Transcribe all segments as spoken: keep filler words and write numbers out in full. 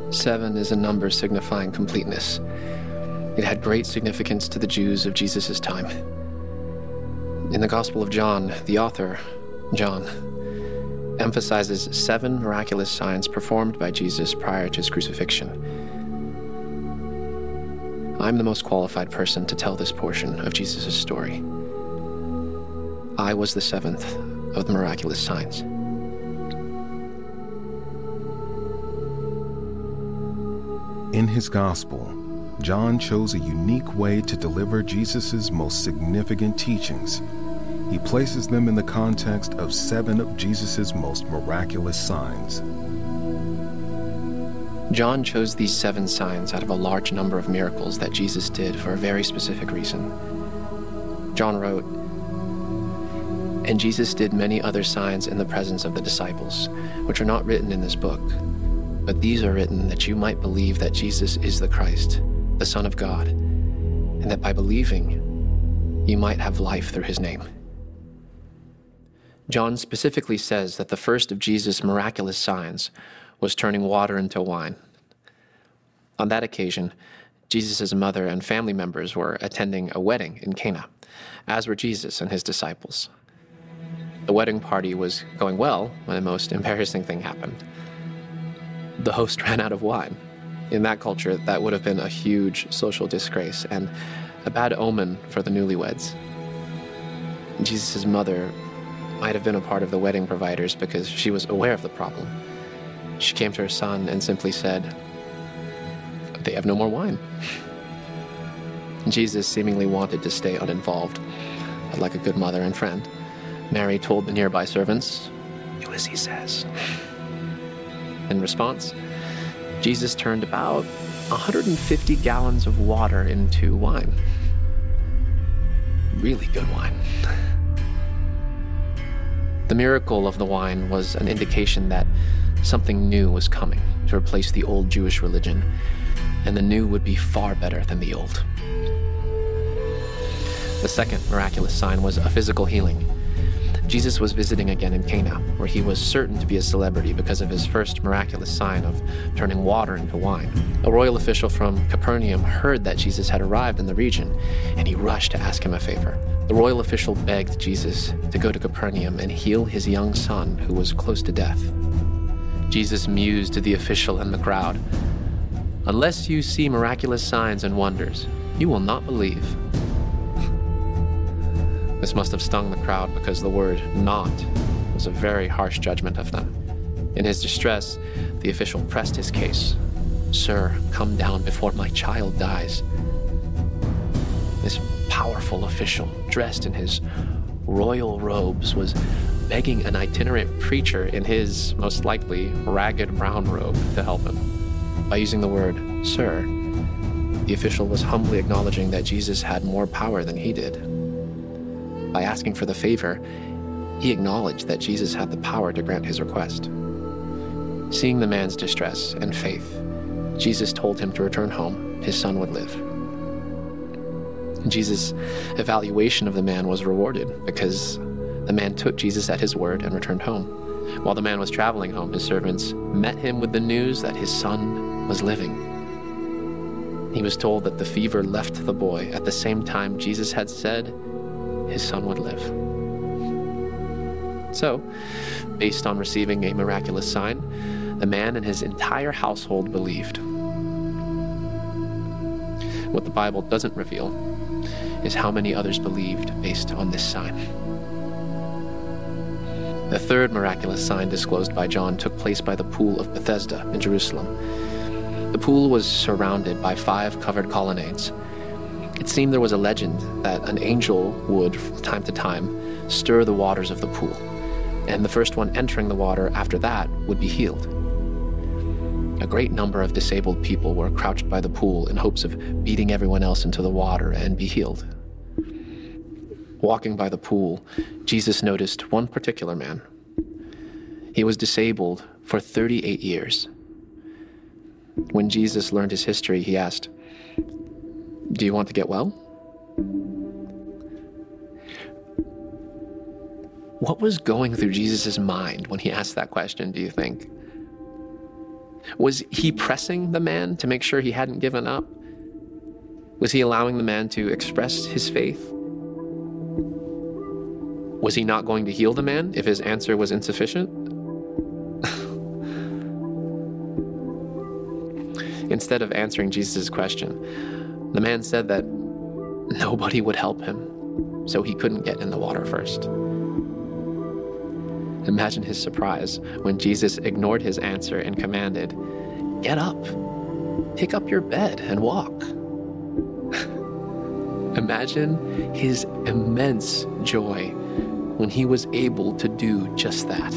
Seven is a number signifying completeness. It had great significance to the Jews of Jesus' time. In the Gospel of John, the author, John, emphasizes seven miraculous signs performed by Jesus prior to his crucifixion. I'm the most qualified person to tell this portion of Jesus' story. I was the seventh of the miraculous signs. In his gospel, John chose a unique way to deliver Jesus' most significant teachings. He places them in the context of seven of Jesus' most miraculous signs. John chose these seven signs out of a large number of miracles that Jesus did for a very specific reason. John wrote, "And Jesus did many other signs in the presence of the disciples, which are not written in this book. But these are written that you might believe that Jesus is the Christ, the Son of God, and that by believing, you might have life through his name." John specifically says that the first of Jesus' miraculous signs was turning water into wine. On that occasion, Jesus' mother and family members were attending a wedding in Cana, as were Jesus and his disciples. The wedding party was going well when the most embarrassing thing happened. The host ran out of wine. In that culture, that would have been a huge social disgrace and a bad omen for the newlyweds. Jesus' mother might have been a part of the wedding providers because she was aware of the problem. She came to her son and simply said, "They have no more wine." Jesus seemingly wanted to stay uninvolved, but like a good mother and friend, Mary told the nearby servants, "Do as he says." In response, Jesus turned about one hundred fifty gallons of water into wine. Really good wine. The miracle of the wine was an indication that something new was coming to replace the old Jewish religion, and the new would be far better than the old. The second miraculous sign was a physical healing. Jesus was visiting again in Cana, where he was certain to be a celebrity because of his first miraculous sign of turning water into wine. A royal official from Capernaum heard that Jesus had arrived in the region, and he rushed to ask him a favor. The royal official begged Jesus to go to Capernaum and heal his young son, who was close to death. Jesus mused to the official and the crowd, "Unless you see miraculous signs and wonders, you will not believe." This must have stung the crowd because the word "not" was a very harsh judgment of them. In his distress, the official pressed his case. "Sir, come down before my child dies." This powerful official, dressed in his royal robes, was begging an itinerant preacher in his, most likely, ragged brown robe to help him. By using the word "sir," the official was humbly acknowledging that Jesus had more power than he did. By asking for the favor, he acknowledged that Jesus had the power to grant his request. Seeing the man's distress and faith, Jesus told him to return home. His son would live. Jesus' evaluation of the man was rewarded because the man took Jesus at his word and returned home. While the man was traveling home, his servants met him with the news that his son was living. He was told that the fever left the boy at the same time Jesus had said his son would live. So, based on receiving a miraculous sign, the man and his entire household believed. What the Bible doesn't reveal is how many others believed based on this sign. The third miraculous sign disclosed by John took place by the pool of Bethesda in Jerusalem. The pool was surrounded by five covered colonnades. It seemed there was a legend that an angel would, from time to time, stir the waters of the pool, and the first one entering the water after that would be healed. A great number of disabled people were crouched by the pool in hopes of beating everyone else into the water and be healed. Walking by the pool, Jesus noticed one particular man. He was disabled for thirty-eight years. When Jesus learned his history, he asked, "Do you want to get well?" What was going through Jesus' mind when he asked that question, do you think? Was he pressing the man to make sure he hadn't given up? Was he allowing the man to express his faith? Was he not going to heal the man if his answer was insufficient? Instead of answering Jesus' question, the man said that nobody would help him, so he couldn't get in the water first. Imagine his surprise when Jesus ignored his answer and commanded, "Get up, pick up your bed and walk." Imagine his immense joy when he was able to do just that.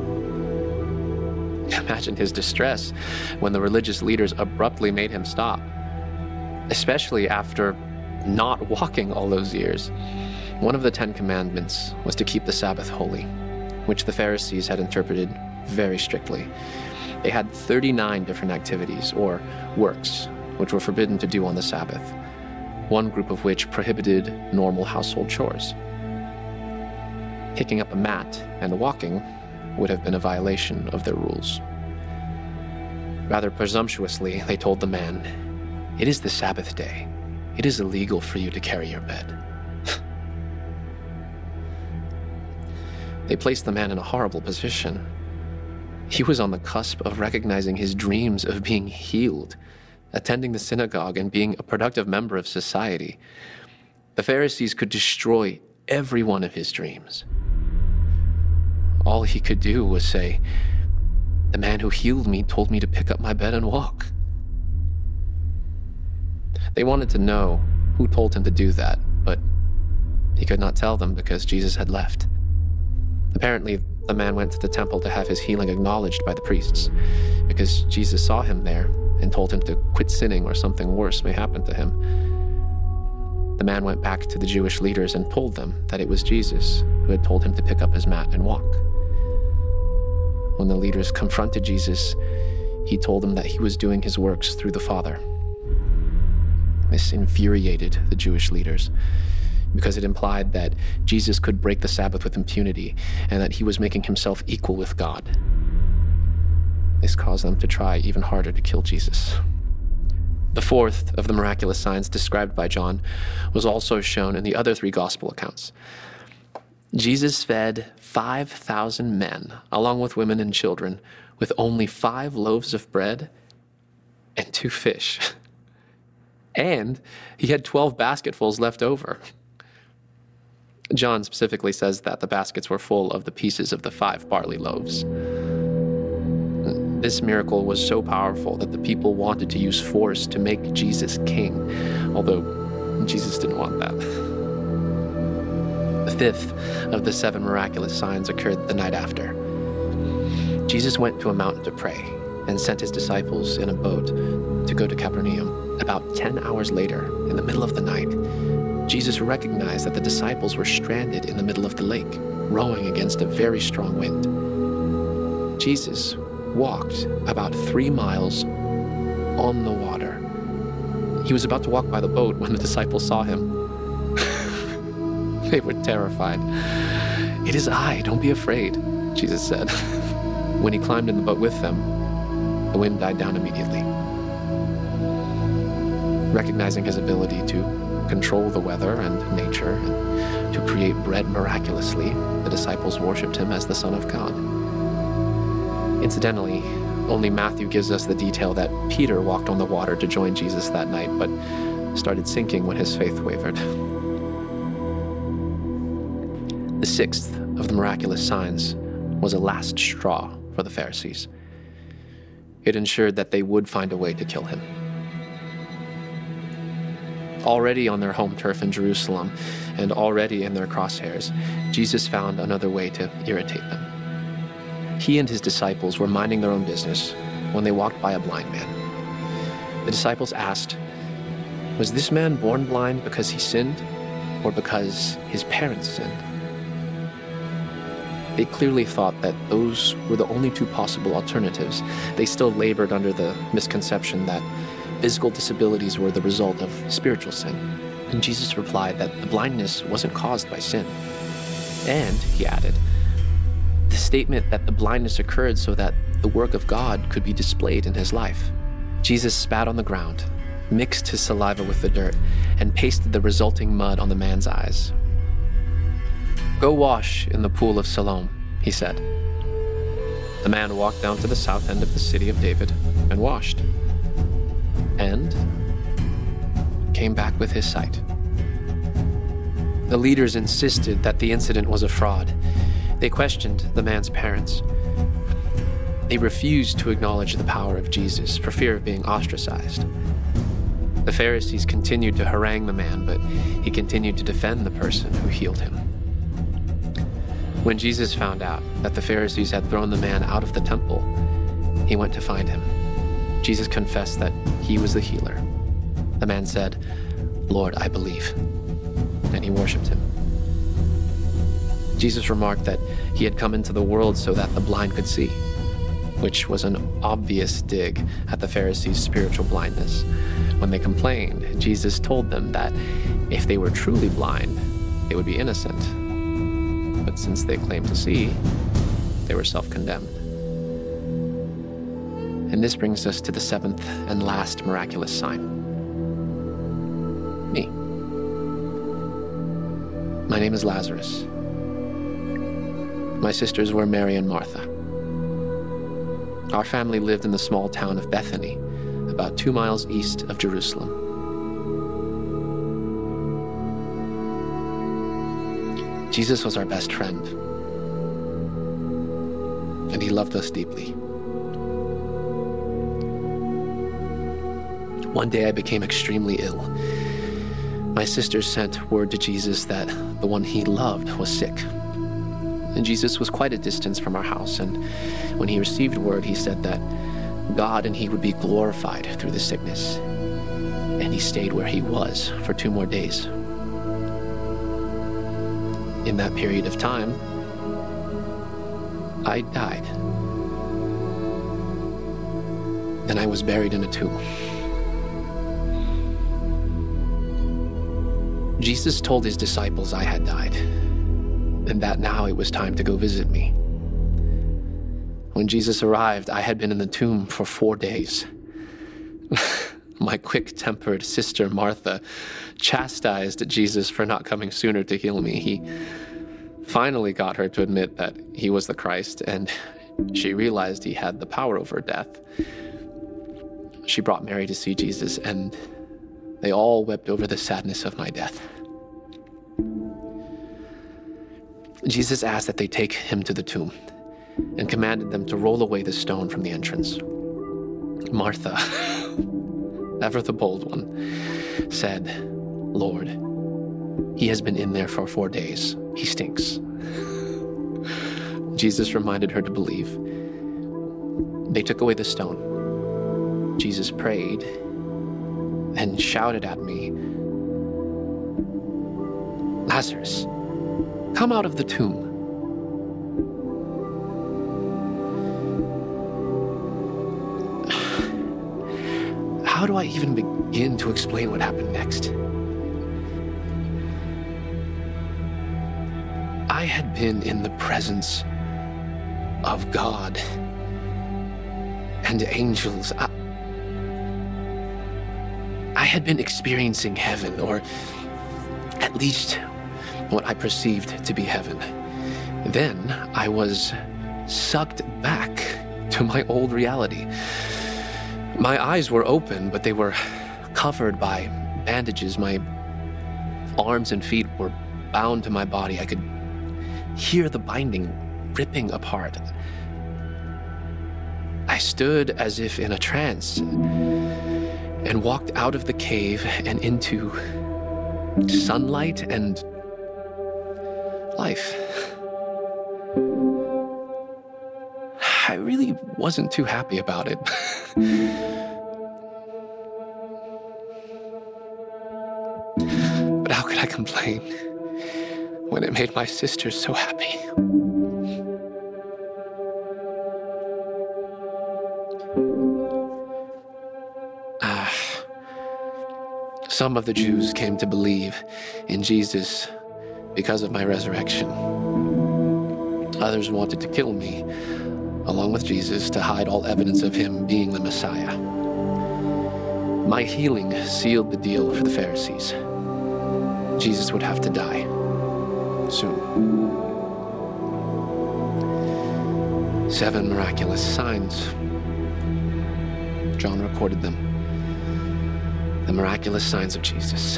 Imagine his distress when the religious leaders abruptly made him stop, especially after not walking all those years. One of the Ten Commandments was to keep the Sabbath holy, which the Pharisees had interpreted very strictly. They had thirty-nine different activities, or works, which were forbidden to do on the Sabbath, one group of which prohibited normal household chores. Picking up a mat and walking would have been a violation of their rules. Rather presumptuously, they told the man, "It is the Sabbath day. It is illegal for you to carry your bed." They placed the man in a horrible position. He was on the cusp of recognizing his dreams of being healed, attending the synagogue, and being a productive member of society. The Pharisees could destroy every one of his dreams. All he could do was say, "The man who healed me told me to pick up my bed and walk." They wanted to know who told him to do that, but he could not tell them because Jesus had left. Apparently, the man went to the temple to have his healing acknowledged by the priests, because Jesus saw him there and told him to quit sinning or something worse may happen to him. The man went back to the Jewish leaders and told them that it was Jesus who had told him to pick up his mat and walk. When the leaders confronted Jesus, he told them that he was doing his works through the Father. This infuriated the Jewish leaders, because it implied that Jesus could break the Sabbath with impunity and that he was making himself equal with God. This caused them to try even harder to kill Jesus. The fourth of the miraculous signs described by John was also shown in the other three gospel accounts. Jesus fed five thousand men, along with women and children, with only five loaves of bread and two fish. And he had twelve basketfuls left over. John specifically says that the baskets were full of the pieces of the five barley loaves. This miracle was so powerful that the people wanted to use force to make Jesus king, although Jesus didn't want that. The fifth of the seven miraculous signs occurred the night after. Jesus went to a mountain to pray and sent his disciples in a boat to go to Capernaum. About ten hours later, in the middle of the night, Jesus recognized that the disciples were stranded in the middle of the lake, rowing against a very strong wind. Jesus walked about three miles on the water. He was about to walk by the boat when the disciples saw him. They were terrified. "It is I, don't be afraid," Jesus said. When he climbed in the boat with them, the wind died down immediately. Recognizing his ability to control the weather and nature and to create bread miraculously, the disciples worshipped him as the Son of God. Incidentally, only Matthew gives us the detail that Peter walked on the water to join Jesus that night, but started sinking when his faith wavered. The sixth of the miraculous signs was a last straw for the Pharisees. It ensured that they would find a way to kill him. Already on their home turf in Jerusalem, and already in their crosshairs, Jesus found another way to irritate them. He and his disciples were minding their own business when they walked by a blind man. The disciples asked, "Was this man born blind because he sinned, or because his parents sinned?" They clearly thought that those were the only two possible alternatives. They still labored under the misconception that physical disabilities were the result of spiritual sin. And Jesus replied that the blindness wasn't caused by sin. And, he added, the statement that the blindness occurred so that the work of God could be displayed in his life. Jesus spat on the ground, mixed his saliva with the dirt, and pasted the resulting mud on the man's eyes. "Go wash in the pool of Siloam," he said. The man walked down to the south end of the city of David and washed, and came back with his sight. The leaders insisted that the incident was a fraud. They questioned the man's parents. They refused to acknowledge the power of Jesus for fear of being ostracized. The Pharisees continued to harangue the man, but he continued to defend the person who healed him. When Jesus found out that the Pharisees had thrown the man out of the temple, he went to find him. Jesus confessed that he was the healer. The man said, "Lord, I believe," and he worshipped him. Jesus remarked that he had come into the world so that the blind could see, which was an obvious dig at the Pharisees' spiritual blindness. When they complained, Jesus told them that if they were truly blind, they would be innocent. But since they claimed to see, they were self-condemned. And this brings us to the seventh and last miraculous sign. Me. My name is Lazarus. My sisters were Mary and Martha. Our family lived in the small town of Bethany, about two miles east of Jerusalem. Jesus was our best friend, and he loved us deeply. One day I became extremely ill. My sisters sent word to Jesus that the one he loved was sick. And Jesus was quite a distance from our house, and when he received word, he said that God and he would be glorified through the sickness. And he stayed where he was for two more days. In that period of time, I died. And I was buried in a tomb. Jesus told his disciples I had died, and that now it was time to go visit me. When Jesus arrived, I had been in the tomb for four days. My quick-tempered sister Martha chastised Jesus for not coming sooner to heal me. He finally got her to admit that he was the Christ, and she realized he had the power over death. She brought Mary to see Jesus, and they all wept over the sadness of my death. Jesus asked that they take him to the tomb and commanded them to roll away the stone from the entrance. Martha, ever the bold one, said, "Lord, he has been in there for four days. He stinks." Jesus reminded her to believe. They took away the stone. Jesus prayed and shouted at me, "Lazarus, come out of the tomb." How do I even begin to explain what happened next? I had been in the presence of God and angels. I, I had been experiencing heaven, or at least what I perceived to be heaven. Then I was sucked back to my old reality. My eyes were open, but they were covered by bandages. My arms and feet were bound to my body. I could hear the binding ripping apart. I stood as if in a trance and walked out of the cave and into sunlight and life. I really wasn't too happy about it. But how could I complain when it made my sisters so happy? Uh, some of the Jews came to believe in Jesus because of my resurrection. Others wanted to kill me, along with Jesus, to hide all evidence of him being the Messiah. My healing sealed the deal for the Pharisees. Jesus would have to die soon. Seven miraculous signs. John recorded them. The miraculous signs of Jesus.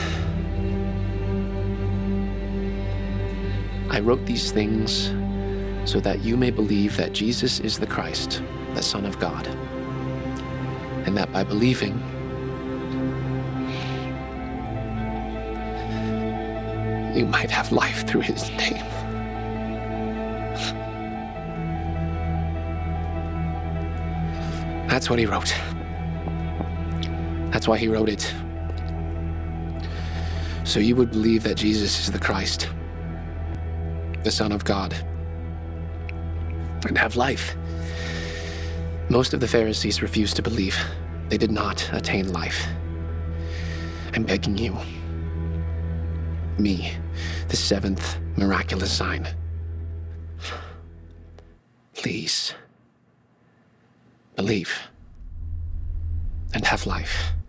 I wrote these things so that you may believe that Jesus is the Christ, the Son of God, and that by believing, you might have life through his name. That's what he wrote. That's why he wrote it. So you would believe that Jesus is the Christ, the Son of God, and have life. Most of the Pharisees refused to believe. They did not attain life. I'm begging you, me, the seventh miraculous sign, please believe and have life.